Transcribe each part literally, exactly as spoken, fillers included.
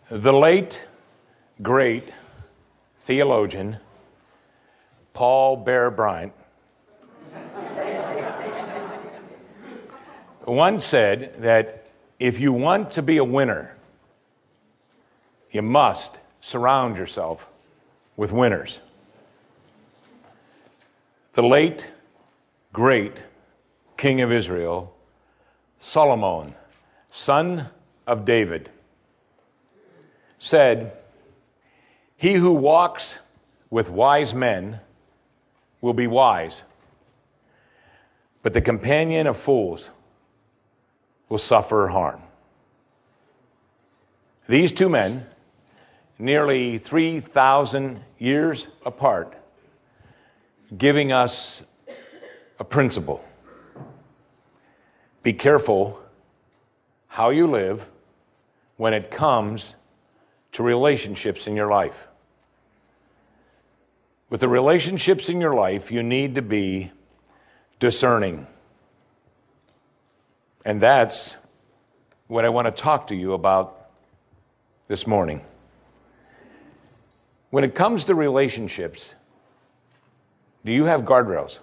The late, great theologian Paul Bear Bryant once said that if you want to be a winner, you must surround yourself with winners. The late, great king of Israel, Solomon, son of David, said, "He who walks with wise men will be wise, but the companion of fools will suffer harm." These two men, nearly three thousand years apart, giving us a principle. Be careful how you live when it comes to relationships in your life. With the relationships in your life, you need to be discerning. And that's what I want to talk to you about this morning. When it comes to relationships, do you have guardrails?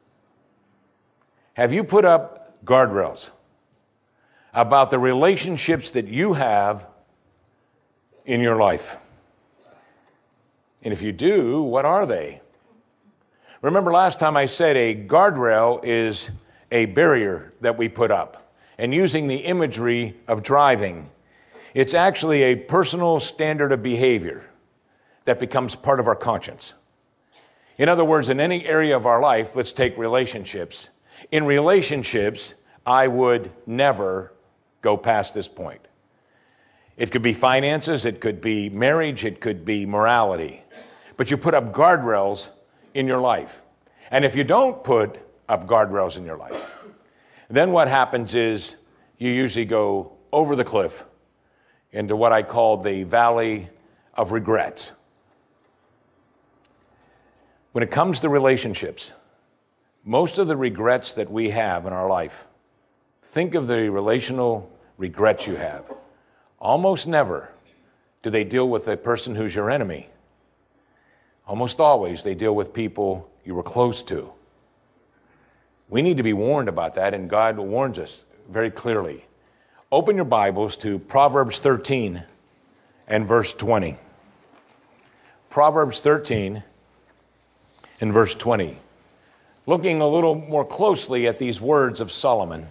Have you put up guardrails about the relationships that you have in your life? And if you do, what are they? Remember last time I said a guardrail is a barrier that we put up. And using the imagery of driving, it's actually a personal standard of behavior that becomes part of our conscience. In other words, in any area of our life, let's take relationships. In relationships, I would never go past this point. It could be finances, it could be marriage, it could be morality. But you put up guardrails in your life. And if you don't put up guardrails in your life, then what happens is you usually go over the cliff into what I call the valley of regrets. When it comes to relationships, most of the regrets that we have in our life, think of the relational regrets you have. Almost never do they deal with a person who's your enemy. Almost always they deal with people you were close to. We need to be warned about that, and God warns us very clearly. Open your Bibles to Proverbs thirteen and verse twenty. Proverbs thirteen and verse twenty. Looking a little more closely at these words of Solomon.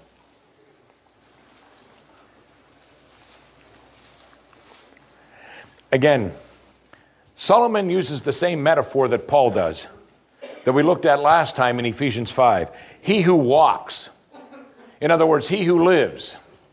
Again, Solomon uses the same metaphor that Paul does, that we looked at last time in Ephesians five. He who walks, in other words, he who lives,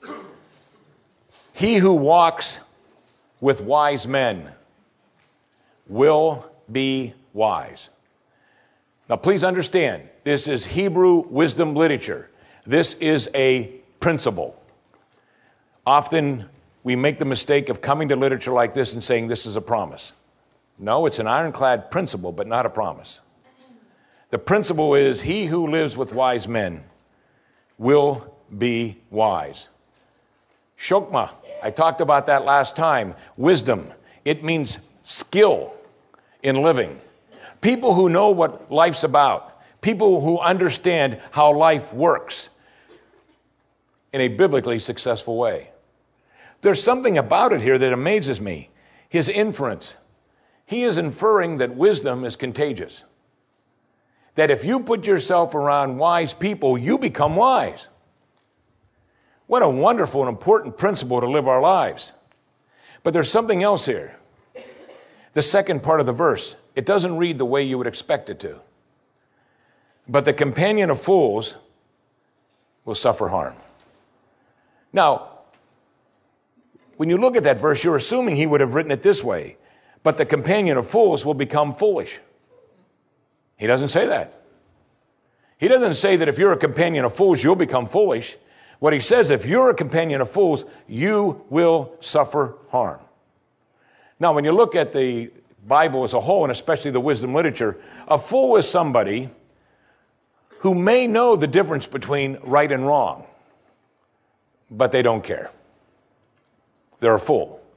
he who walks with wise men will be wise. Now, please understand, this is Hebrew wisdom literature. This is a principle. Often we make the mistake of coming to literature like this and saying this is a promise. No, it's an ironclad principle, but not a promise. The principle is he who lives with wise men will be wise. Shokma, I talked about that last time. Wisdom, it means skill in living. People who know what life's about. People who understand how life works in a biblically successful way. There's something about it here that amazes me. His inference. He is inferring that wisdom is contagious. That if you put yourself around wise people, you become wise. What a wonderful and important principle to live our lives. But there's something else here. The second part of the verse, it doesn't read the way you would expect it to. But the companion of fools will suffer harm. Now, when you look at that verse, you're assuming he would have written it this way. But the companion of fools will become foolish. He doesn't say that. He doesn't say that if you're a companion of fools, you'll become foolish. What he says, if you're a companion of fools, you will suffer harm. Now, when you look at the Bible as a whole, and especially the wisdom literature, a fool is somebody who may know the difference between right and wrong, but they don't care. They're a fool.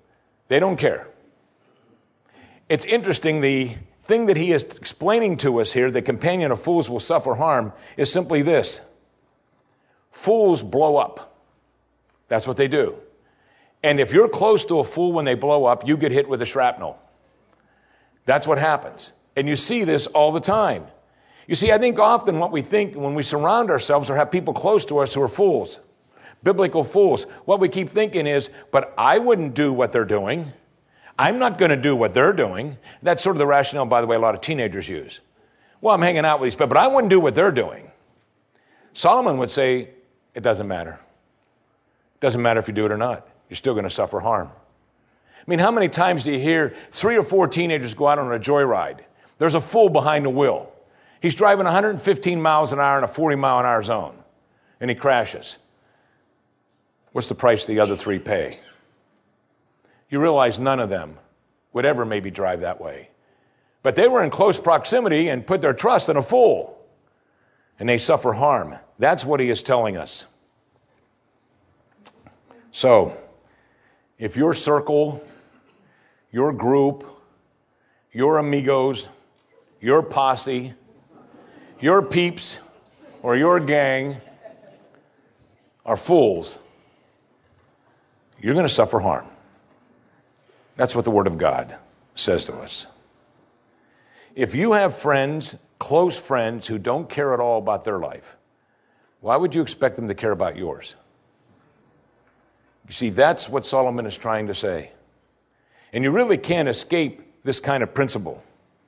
They don't care. It's interesting, the thing that he is explaining to us here, the companion of fools will suffer harm, is simply this. Fools blow up. That's what they do. And if you're close to a fool when they blow up, you get hit with a shrapnel. That's what happens. And you see this all the time. You see, I think often what we think when we surround ourselves or have people close to us who are fools, biblical fools, what we keep thinking is, but I wouldn't do what they're doing. I'm not going to do what they're doing. That's sort of the rationale, by the way, a lot of teenagers use. Well, I'm hanging out with these people, but I wouldn't do what they're doing. Solomon would say, it doesn't matter. It doesn't matter if you do it or not. You're still going to suffer harm. I mean, how many times do you hear three or four teenagers go out on a joyride? There's a fool behind the wheel. He's driving one hundred fifteen miles an hour in a forty mile an hour zone, and he crashes. What's the price the other three pay? You realize none of them would ever maybe drive that way. But they were in close proximity and put their trust in a fool, and they suffer harm. That's what he is telling us. So, if your circle, your group, your amigos, your posse, your peeps, or your gang are fools, you're going to suffer harm. That's what the Word of God says to us. If you have friends, close friends, who don't care at all about their life, why would you expect them to care about yours? You see, that's what Solomon is trying to say. And you really can't escape this kind of principle.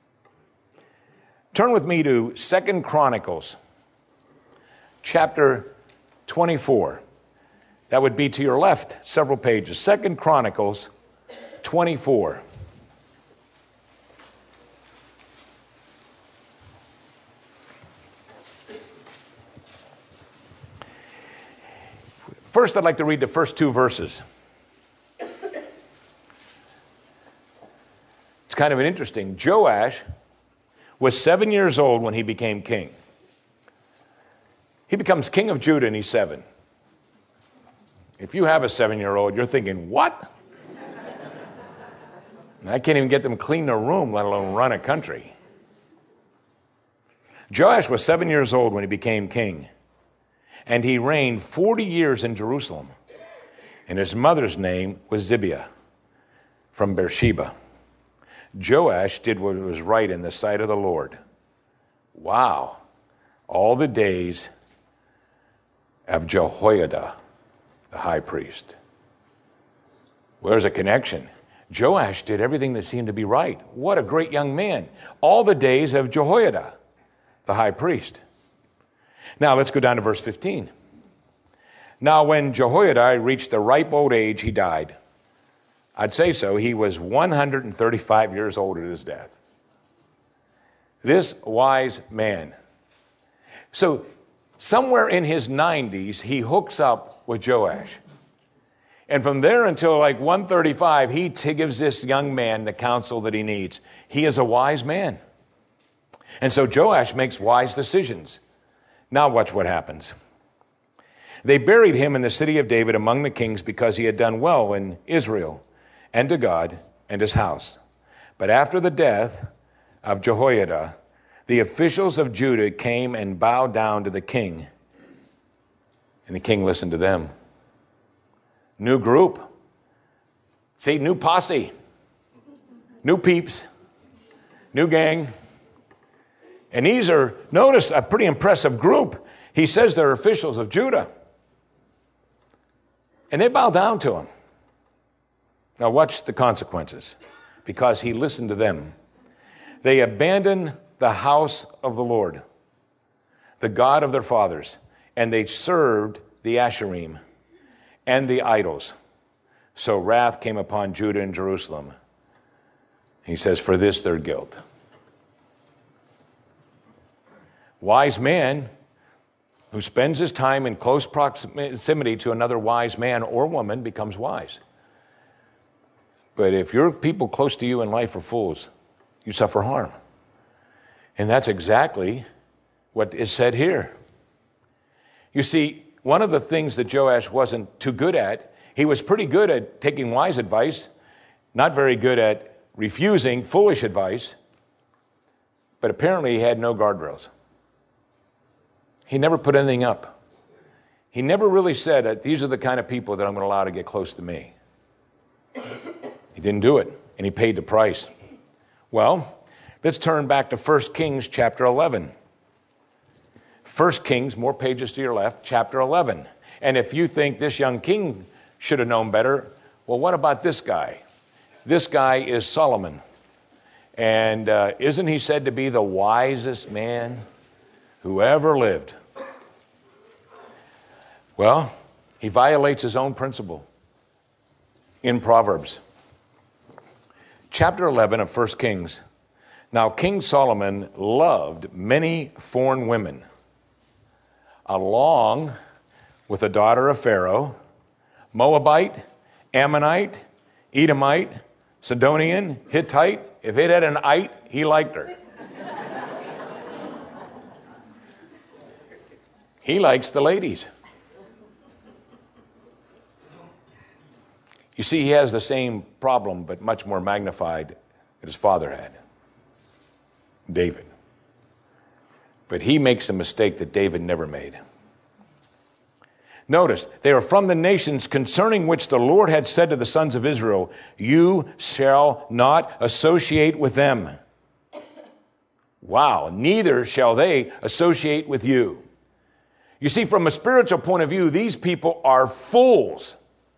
Turn with me to Second Chronicles, chapter twenty-four. That would be to your left, several pages. Second Chronicles twenty-four. First, I'd like to read the first two verses. It's kind of an interesting. Joash was seven years old when he became king. He becomes king of Judah and he's seven. If you have a seven-year-old, you're thinking, what? I can't even get them to clean their room, let alone run a country. Joash was seven years old when he became king. And he reigned forty years in Jerusalem. And his mother's name was Zibiah from Beersheba. Joash did what was right in the sight of the Lord. Wow. All the days of Jehoiada, the high priest. Well, there's a connection. Joash did everything that seemed to be right. What a great young man. All the days of Jehoiada, the high priest. Now, let's go down to verse fifteen. Now, when Jehoiada reached a ripe old age, he died. I'd say so. He was one hundred thirty-five years old at his death. This wise man. So, somewhere in his nineties, he hooks up with Joash. And from there until like one thirty-five, he t- gives this young man the counsel that he needs. He is a wise man. And so Joash makes wise decisions. Now watch what happens. They buried him in the city of David among the kings because he had done well in Israel and to God and his house. But after the death of Jehoiada, the officials of Judah came and bowed down to the king. And the king listened to them. New group. See, new posse. New peeps. New gang. And these are, notice, a pretty impressive group. He says they're officials of Judah. And they bow down to him. Now watch the consequences. Because he listened to them. They abandoned the house of the Lord, the God of their fathers, and they served the Asherim and the idols. So wrath came upon Judah and Jerusalem. He says, for this their guilt. Wise man who spends his time in close proximity to another wise man or woman becomes wise. But if your people close to you in life are fools, you suffer harm. And that's exactly what is said here. You see, one of the things that Joash wasn't too good at, he was pretty good at taking wise advice not very good at refusing foolish advice, but apparently he had no guardrails. He never put anything up. He never really said that these are the kind of people that I'm going to allow to get close to me. He didn't do it, and he paid the price. Well, let's turn back to First Kings chapter eleven. First Kings, more pages to your left, chapter eleven. And if you think this young king should have known better, well, what about this guy? This guy is Solomon. And uh, isn't he said to be the wisest man who ever lived? Well, he violates his own principle in Proverbs. Chapter eleven of First Kings. Now, King Solomon loved many foreign women, along with the daughter of Pharaoh, Moabite, Ammonite, Edomite, Sidonian, Hittite. If it had an ite, he liked her. He likes the ladies. You see, he has the same problem, but much more magnified that his father had, David. But he makes a mistake that David never made. Notice, they are from the nations concerning which the Lord had said to the sons of Israel, you shall not associate with them. Wow, neither shall they associate with you. You see, from a spiritual point of view, these people are fools.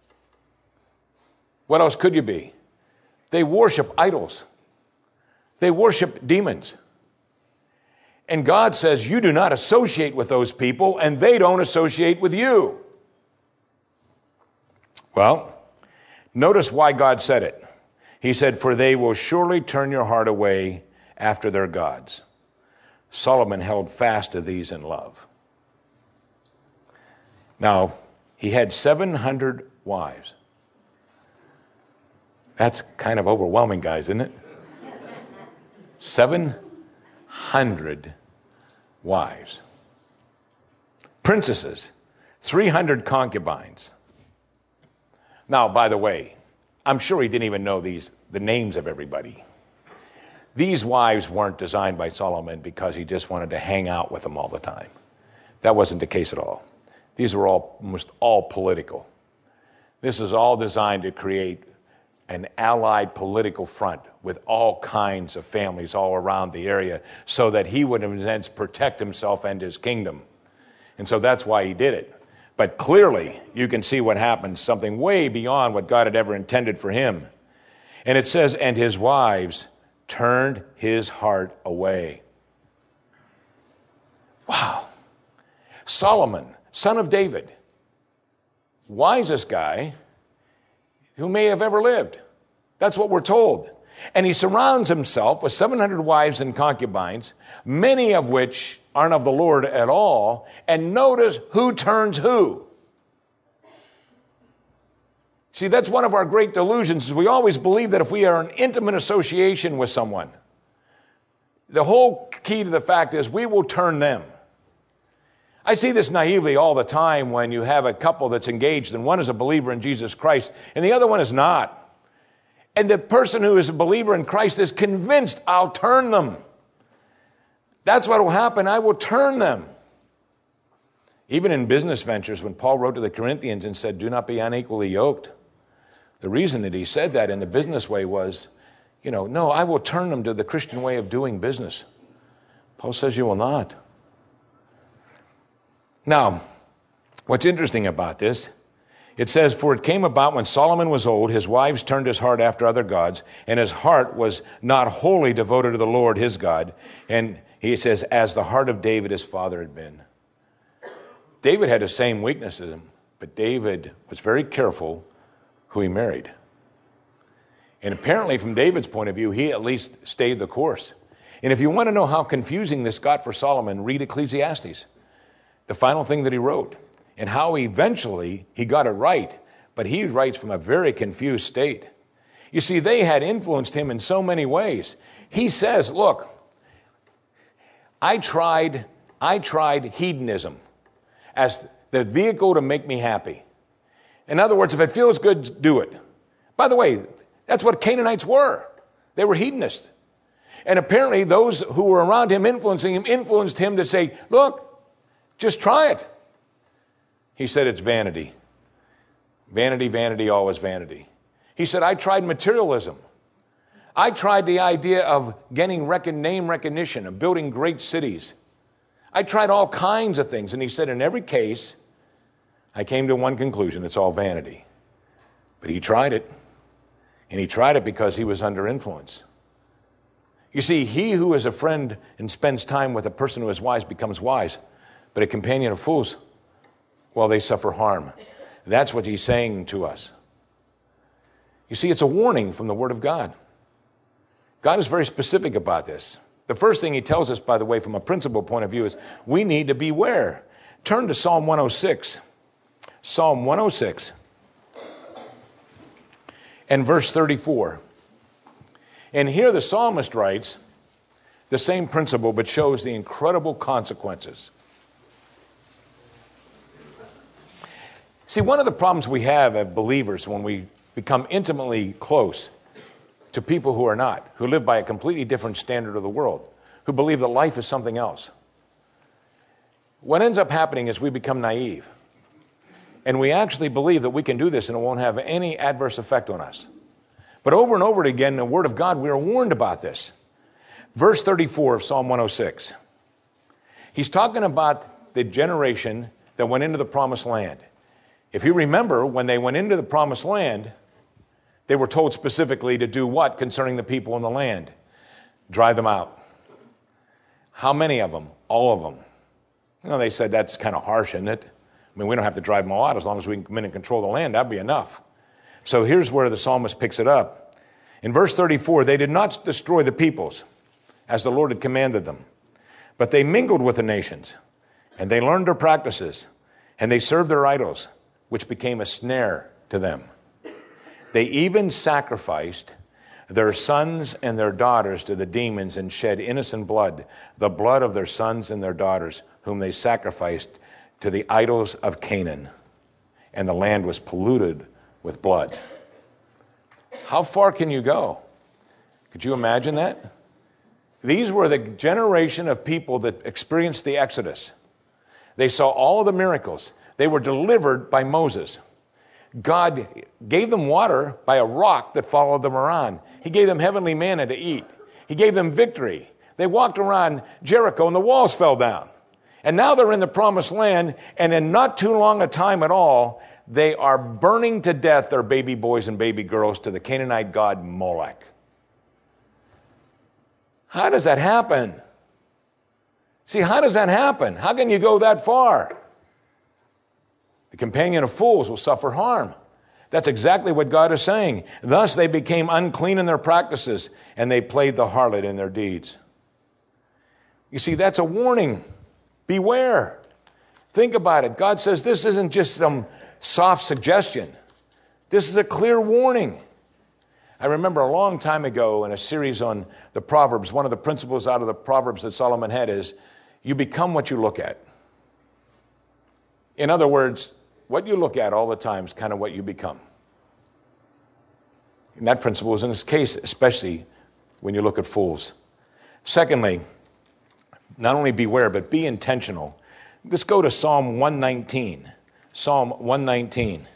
What else could you be? They worship idols. They worship demons. And God says, you do not associate with those people, and they don't associate with you. Well, notice why God said it. He said, for they will surely turn your heart away after their gods. Solomon held fast to these in love. Now, he had seven hundred wives. That's kind of overwhelming, guys, isn't it? seven hundred wives. Princesses, three hundred concubines. Now, by the way, I'm sure he didn't even know these the names of everybody. These wives weren't designed by Solomon because he just wanted to hang out with them all the time. That wasn't the case at all. These were all, almost all political. This is all designed to create an allied political front with all kinds of families all around the area so that he would, in a sense, protect himself and his kingdom. And so that's why he did it. But clearly, you can see what happened, something way beyond what God had ever intended for him. And it says, and his wives turned his heart away. Wow. Solomon, son of David, wisest guy who may have ever lived. That's what we're told. And he surrounds himself with seven hundred wives and concubines, many of which aren't of the Lord at all. And notice who turns who. See, that's one of our great delusions, is we always believe that if we are in intimate association with someone, the whole key to the fact is we will turn them. I see this naively all the time when you have a couple that's engaged and one is a believer in Jesus Christ and the other one is not. And the person who is a believer in Christ is convinced, I'll turn them. That's what will happen. I will turn them. Even in business ventures, when Paul wrote to the Corinthians and said, do not be unequally yoked. The reason that he said that in the business way was, you know, no, I will turn them to the Christian way of doing business. Paul says you will not. Now, what's interesting about this, it says, for it came about when Solomon was old, his wives turned his heart after other gods, and his heart was not wholly devoted to the Lord his God. And he says, as the heart of David his father had been. David had the same weaknesses, but David was very careful who he married. And apparently, from David's point of view, he at least stayed the course. And if you want to know how confusing this got for Solomon, read Ecclesiastes, the final thing that he wrote, and how eventually he got it right. But he writes from a very confused state. You see, they had influenced him in so many ways. He says, look, I tried, I tried hedonism as the vehicle to make me happy. In other words, if it feels good, do it. By the way, That's what Canaanites were. They were hedonists. And apparently those who were around him influencing him influenced him to say, look, just try it. He said, it's vanity. Vanity, vanity, always vanity. He said, I tried materialism. I tried the idea of getting rec- name recognition, of building great cities. I tried all kinds of things. And he said, in every case, I came to one conclusion. It's all vanity. But he tried it. And he tried it because he was under influence. You see, he who is a friend and spends time with a person who is wise becomes wise. But a companion of fools, well, they suffer harm. That's what he's saying to us. You see, it's a warning from the Word of God. God is very specific about this. The first thing he tells us, by the way, from a principle point of view, is we need to beware. Turn to Psalm one oh six. Psalm one oh six and verse thirty-four. And here the psalmist writes the same principle, but shows the incredible consequences. See, one of the problems we have as believers when we become intimately close to people who are not, who live by a completely different standard of the world, who believe that life is something else. What ends up happening is we become naive. And we actually believe that we can do this and it won't have any adverse effect on us. But over and over again in the Word of God, we are warned about this. Verse thirty-four of Psalm one oh six. He's talking about the generation that went into the promised land. If you remember, when they went into the promised land, they were told specifically to do what concerning the people in the land? Drive them out. How many of them? All of them. You know, they said that's kind of harsh, isn't it? I mean, we don't have to drive them all out as long as we can come in and control the land. That'd be enough. So here's where the psalmist picks it up. In verse thirty-four, they did not destroy the peoples as the Lord had commanded them, but they mingled with the nations, and they learned their practices, and they served their idols, which became a snare to them. They even sacrificed their sons and their daughters to the demons and shed innocent blood, the blood of their sons and their daughters, whom they sacrificed to the idols of Canaan. And the land was polluted with blood. How far can you go? Could you imagine that? These were the generation of people that experienced the Exodus. They saw all of the miracles. They were delivered by Moses. God gave them water by a rock that followed them around. He gave them heavenly manna to eat. He gave them victory. They walked around Jericho and the walls fell down. And now they're in the promised land, and in not too long a time at all, they are burning to death their baby boys and baby girls to the Canaanite god Molech. How does that happen? See, how does that happen? How can you go that far? The companion of fools will suffer harm. That's exactly what God is saying. Thus they became unclean in their practices, and they played the harlot in their deeds. You see, that's a warning. Beware. Think about it. God says this isn't just some soft suggestion. This is a clear warning. I remember a long time ago in a series on the Proverbs, one of the principles out of the Proverbs that Solomon had is, you become what you look at. In other words, what you look at all the time is kind of what you become. And that principle is in this case, especially when you look at fools. Secondly, not only beware, but be intentional. Let's go to Psalm one nineteen. Psalm one nineteen.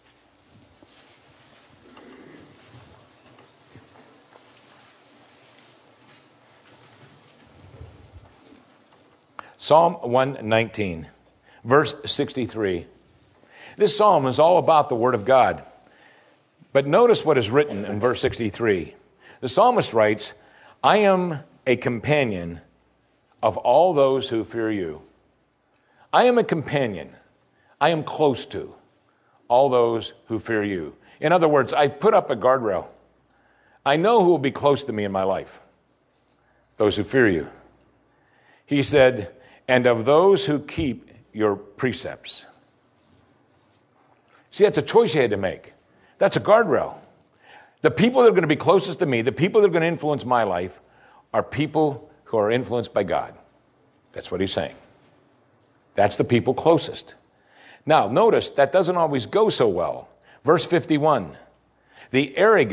Psalm one nineteen, verse sixty-three. This psalm is all about the Word of God. But notice what is written in verse sixty-three. The psalmist writes, I am a companion of all those who fear you. I am a companion. I am close to all those who fear you. In other words, I put up a guardrail. I know who will be close to me in my life. Those who fear you. He said, and of those who keep your precepts. See, that's a choice you had to make. That's a guardrail. The people that are going to be closest to me, the people that are going to influence my life, are people who are influenced by God. That's what he's saying. That's the people closest. Now, notice that doesn't always go so well. Verse fifty-one. The arrogant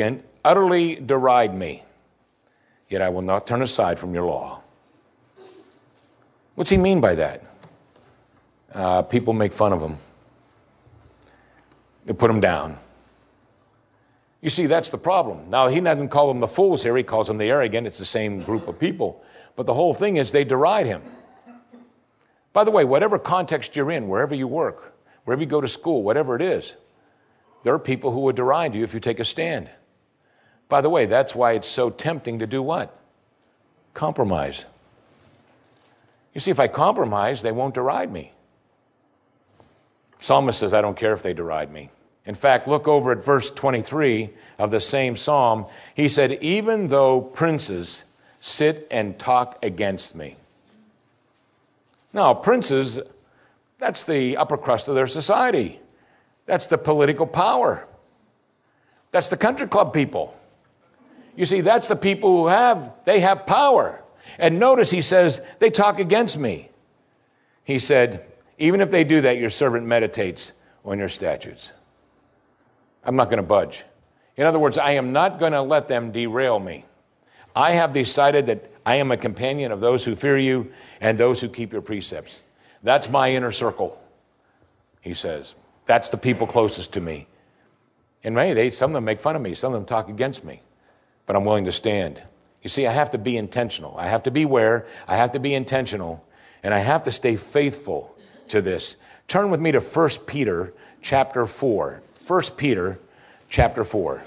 utterly deride me, yet I will not turn aside from your law. What's he mean by that? Uh, people make fun of him. They put him down. You see, that's the problem. Now, he doesn't call them the fools here. He calls them the arrogant. It's the same group of people. But the whole thing is they deride him. By the way, whatever context you're in, wherever you work, wherever you go to school, whatever it is, there are people who would deride you if you take a stand. By the way, that's why it's so tempting to do what? Compromise. You see, if I compromise, they won't deride me. Psalmist says, I don't care if they deride me. In fact, look over at verse twenty-three of the same psalm. He said, even though princes sit and talk against me. Now, princes, that's the upper crust of their society. That's the political power. That's the country club people. You see, that's the people who have, they have power. And notice he says, they talk against me. He said, even if they do that, your servant meditates on your statutes. I'm not going to budge. In other words, I am not going to let them derail me. I have decided that I am a companion of those who fear you and those who keep your precepts. That's my inner circle, he says. That's the people closest to me. And many, they, some of them make fun of me. Some of them talk against me. But I'm willing to stand. You see, I have to be intentional. I have to beware. I have to be intentional. And I have to stay faithful to this. Turn with me to First Peter chapter four. First Peter chapter four.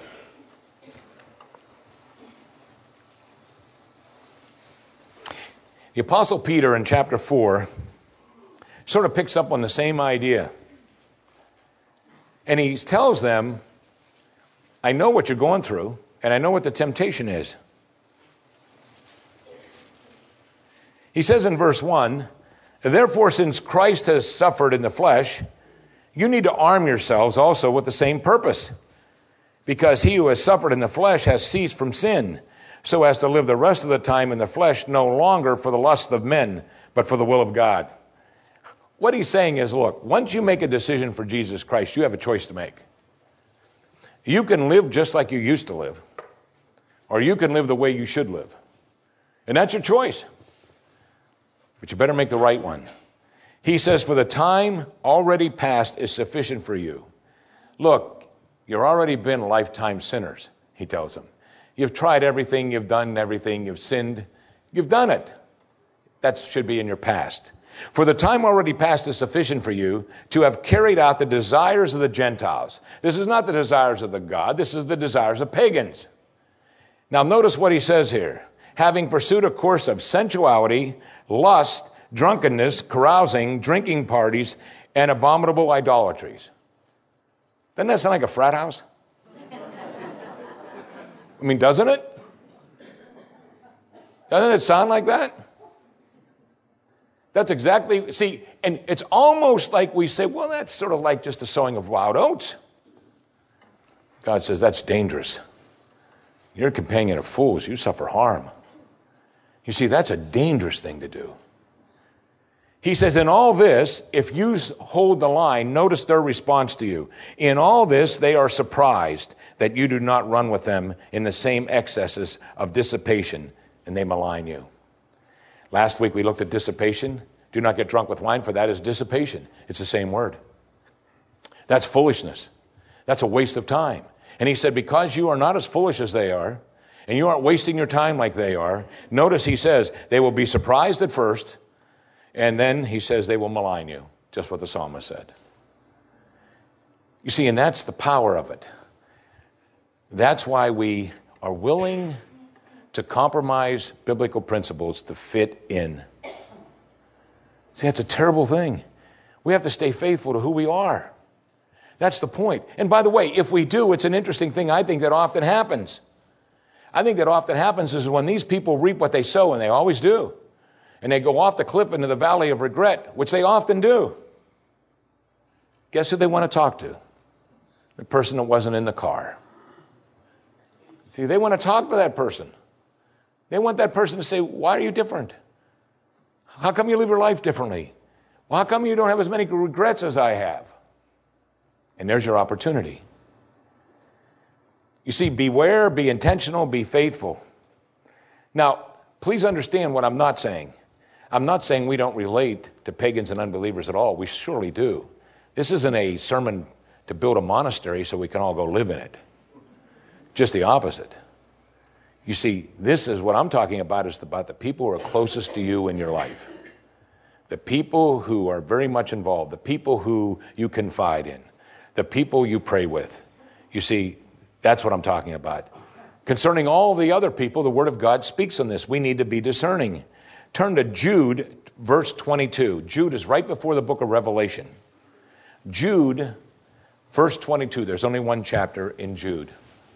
The Apostle Peter in chapter four sort of picks up on the same idea. And he tells them, I know what you're going through, and I know what the temptation is. He says in verse one, therefore, since Christ has suffered in the flesh, you need to arm yourselves also with the same purpose, because he who has suffered in the flesh has ceased from sin, so as to live the rest of the time in the flesh no longer for the lust of men, but for the will of God. What he's saying is, look, once you make a decision for Jesus Christ, you have a choice to make. You can live just like you used to live, or you can live the way you should live. And that's your choice. But you better make the right one. He says, for the time already past is sufficient for you. Look, you've already been lifetime sinners, he tells them. You've tried everything, you've done everything, you've sinned. You've done it. That should be in your past. For the time already past is sufficient for you to have carried out the desires of the Gentiles. This is not the desires of the God. This is the desires of pagans. Now notice what he says here. Having pursued a course of sensuality, lust, drunkenness, carousing, drinking parties, and abominable idolatries. Doesn't that sound like a frat house? I mean, doesn't it? Doesn't it sound like that? That's exactly, see, and it's almost like we say, well, that's sort of like just a sowing of wild oats. God says, that's dangerous. You're a companion of fools. You suffer harm. You see, that's a dangerous thing to do. He says, in all this, if you hold the line, notice their response to you. In all this, they are surprised that you do not run with them in the same excesses of dissipation, and they malign you. Last week we looked at dissipation. Do not get drunk with wine, for that is dissipation. It's the same word. That's foolishness. That's a waste of time. And he said, because you are not as foolish as they are, and you aren't wasting your time like they are, notice he says, they will be surprised at first, and then he says they will malign you, just what the psalmist said. You see, and that's the power of it. That's why we are willing to compromise biblical principles to fit in. See, that's a terrible thing. We have to stay faithful to who we are. That's the point. And by the way, if we do, it's an interesting thing I think that often happens. I think that often happens is when these people reap what they sow, and they always do, and they go off the cliff into the valley of regret, which they often do. Guess who they want to talk to? The person that wasn't in the car. See, they want to talk to that person. They want that person to say, why are you different? How come you live your life differently? Well, how come you don't have as many regrets as I have? And there's your opportunity. You You see, beware, be intentional, be faithful. Now, please understand what I'm not saying. I'm not saying we don't relate to pagans and unbelievers at all. We surely do. This isn't a sermon to build a monastery so we can all go live in it. Just the opposite. You see, this is what I'm talking about, is about the people who are closest to you in your life. The people who are very much involved, the people who you confide in, the people you pray with. You see, that's what I'm talking about. Concerning all the other people, the Word of God speaks on this. We need to be discerning. Turn to Jude, verse twenty-two. Jude is right before the book of Revelation. Jude, verse twenty-two. There's only one chapter in Jude.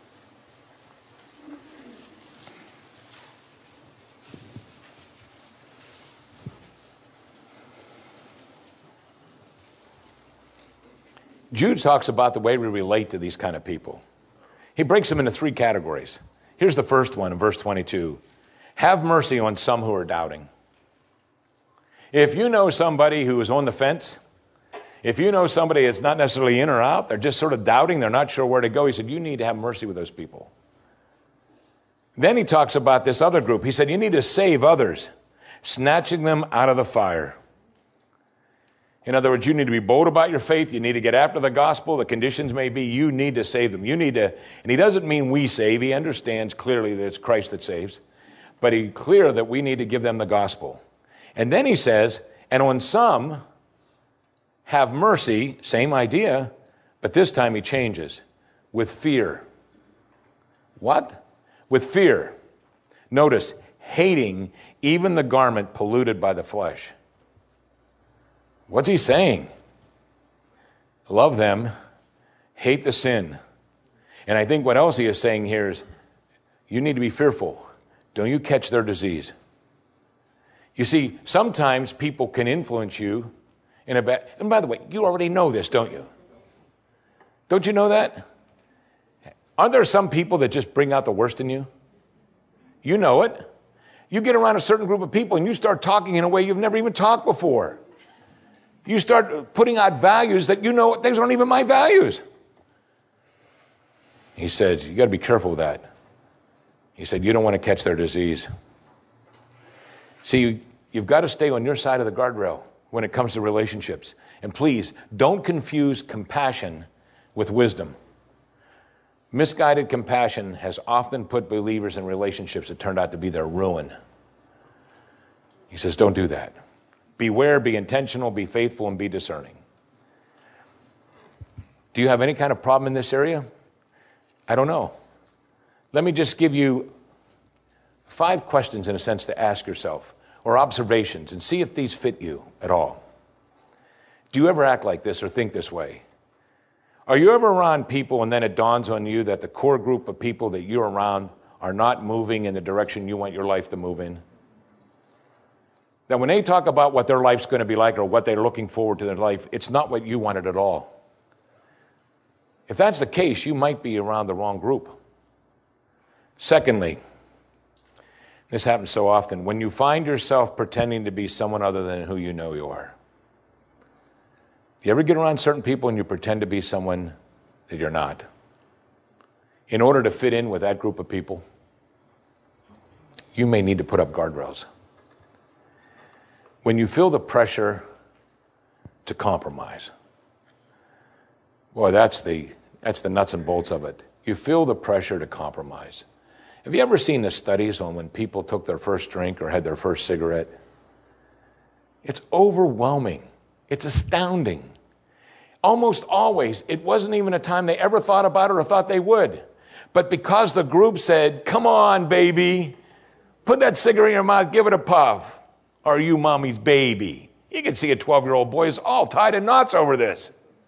Jude talks about the way we relate to these kind of people. He breaks them into three categories. Here's the first one in verse twenty-two. Have mercy on some who are doubting. If you know somebody who is on the fence, if you know somebody that's not necessarily in or out, they're just sort of doubting, they're not sure where to go, he said, you need to have mercy with those people. Then he talks about this other group. He said, you need to save others, snatching them out of the fire. In other words, you need to be bold about your faith. You need to get after the gospel. The conditions may be you need to save them. You need to, and he doesn't mean we save. He understands clearly that it's Christ that saves. But he's clear that we need to give them the gospel. And then he says, and on some, have mercy, same idea, but this time he changes, with fear. What? With fear. Notice, hating even the garment polluted by the flesh. What's he saying? Love them, hate the sin. And I think what else he is saying here is, you need to be fearful. Don't you catch their disease. You see, sometimes people can influence you in a bad, and by the way, you already know this, don't you? Don't you know that? Aren't there some people that just bring out the worst in you? You know it. You get around a certain group of people and you start talking in a way you've never even talked before. You start putting out values that you know, these aren't even my values. He said, you got to be careful with that. He said, you don't want to catch their disease. See, you've got to stay on your side of the guardrail when it comes to relationships. And please, don't confuse compassion with wisdom. Misguided compassion has often put believers in relationships that turned out to be their ruin. He says, don't do that. Beware, be intentional, be faithful, and be discerning. Do you have any kind of problem in this area? I don't know. Let me just give you five questions, in a sense, to ask yourself, or observations, and see if these fit you at all. Do you ever act like this or think this way? Are you ever around people and then it dawns on you that the core group of people that you're around are not moving in the direction you want your life to move in? That when they talk about what their life's going to be like or what they're looking forward to in their life, it's not what you wanted at all. If that's the case, you might be around the wrong group. Secondly, this happens so often, when you find yourself pretending to be someone other than who you know you are. You ever get around certain people and you pretend to be someone that you're not in order to fit in with that group of people? You may need to put up guardrails. When you feel the pressure to compromise, boy, that's the, that's the nuts and bolts of it. You feel the pressure to compromise. Have you ever seen the studies on when people took their first drink or had their first cigarette? It's overwhelming. It's astounding. Almost always, it wasn't even a time they ever thought about it or thought they would. But because the group said, come on, baby, put that cigarette in your mouth, give it a puff. Are you mommy's baby? You can see a twelve-year-old boy is all tied in knots over this.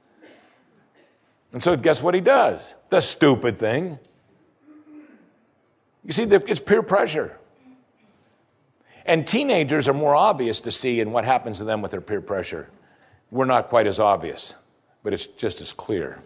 And so guess what he does? The stupid thing. You see, it's peer pressure. And teenagers are more obvious to see in what happens to them with their peer pressure. We're not quite as obvious, but it's just as clear.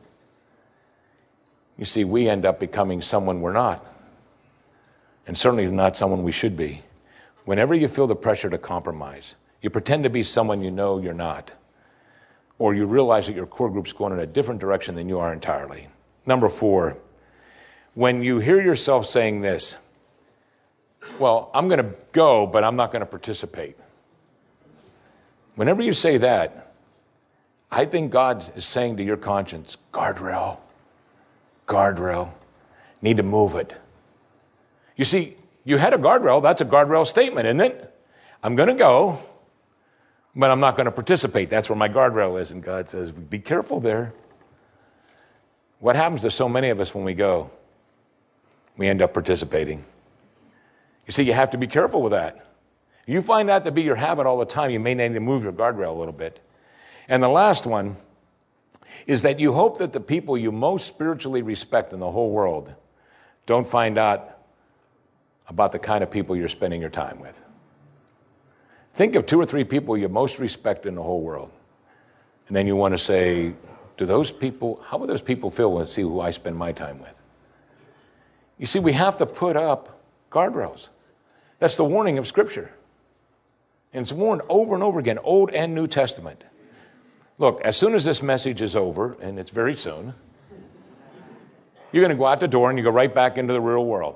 You see, we end up becoming someone we're not, and certainly not someone we should be. Whenever you feel the pressure to compromise, you pretend to be someone you know you're not, or you realize that your core group's going in a different direction than you are entirely. Number four, when you hear yourself saying this, well, I'm going to go, but I'm not going to participate. Whenever you say that, I think God is saying to your conscience, guardrail, guardrail, need to move it. You see, you had a guardrail. That's a guardrail statement, isn't it? I'm going to go, but I'm not going to participate. That's where my guardrail is. And God says, be careful there. What happens to so many of us when we go? We end up participating. You see, you have to be careful with that. If you find that to be your habit all the time, you may need to move your guardrail a little bit. And the last one is that you hope that the people you most spiritually respect in the whole world don't find out about the kind of people you're spending your time with. Think of two or three people you most respect in the whole world. And then you want to say, do those people, how would those people feel when they see who I spend my time with? You see, we have to put up guardrails. That's the warning of Scripture. And it's warned over and over again, Old and New Testament. Look, as soon as this message is over, and it's very soon, you're going to go out the door and you go right back into the real world.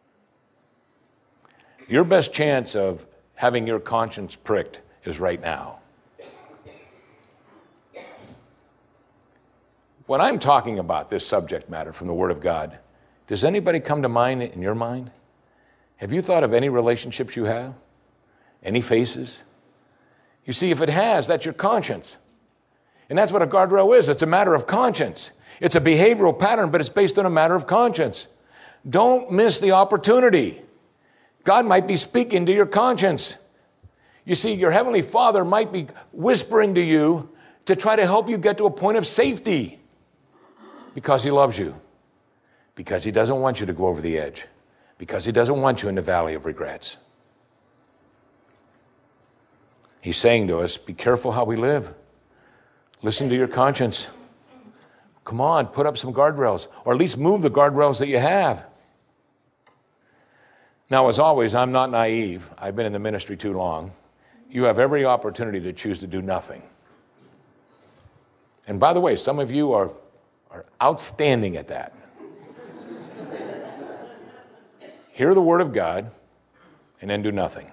Your best chance of having your conscience pricked is right now. When I'm talking about this subject matter from the Word of God, does anybody come to mind in your mind? Have you thought of any relationships you have? Any faces? You see, if it has, that's your conscience. And that's what a guardrail is. It's a matter of conscience. It's a behavioral pattern, but it's based on a matter of conscience. Don't miss the opportunity. God might be speaking to your conscience. You see, your Heavenly Father might be whispering to you to try to help you get to a point of safety because He loves you, because He doesn't want you to go over the edge, because He doesn't want you in the valley of regrets. He's saying to us, be careful how we live. Listen to your conscience. Come on, put up some guardrails, or at least move the guardrails that you have. Now, as always, I'm not naive. I've been in the ministry too long. You have every opportunity to choose to do nothing. And by the way, some of you are, are outstanding at that. Hear the Word of God and then do nothing.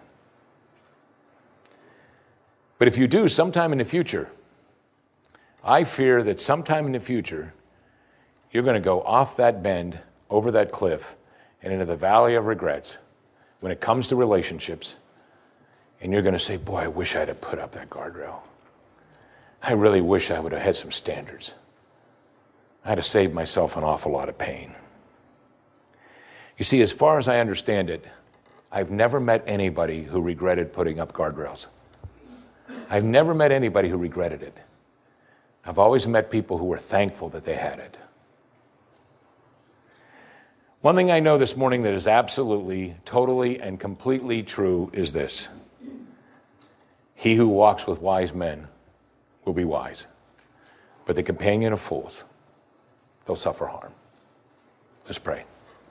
But if you do sometime in the future, I fear that sometime in the future, you're going to go off that bend, over that cliff, and into the valley of regrets when it comes to relationships. And you're going to say, boy, I wish I had put up that guardrail. I really wish I would have had some standards. I had to save myself an awful lot of pain. You see, as far as I understand it, I've never met anybody who regretted putting up guardrails. I've never met anybody who regretted it. I've always met people who were thankful that they had it. One thing I know this morning that is absolutely, totally, and completely true is this. He who walks with wise men will be wise, but the companion of fools, they'll suffer harm. Let's pray.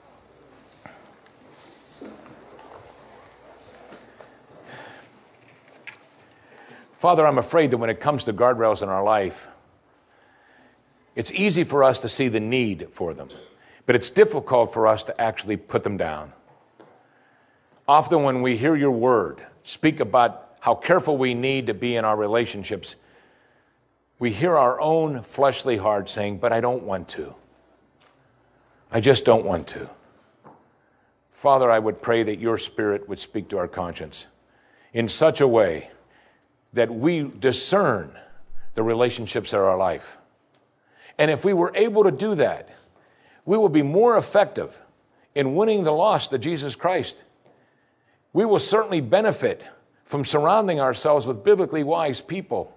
Father, I'm afraid that when it comes to guardrails in our life, it's easy for us to see the need for them, but it's difficult for us to actually put them down. Often when we hear your word speak about how careful we need to be in our relationships, we hear our own fleshly heart saying, but I don't want to. I just don't want to. Father, I would pray that your Spirit would speak to our conscience in such a way that we discern the relationships in our life. And if we were able to do that, we will be more effective in winning the lost to Jesus Christ. We will certainly benefit from surrounding ourselves with biblically wise people.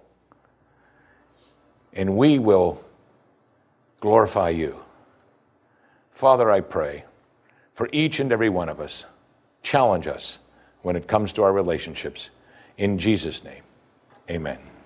And we will glorify you. Father, I pray for each and every one of us, challenge us when it comes to our relationships. In Jesus' name, amen.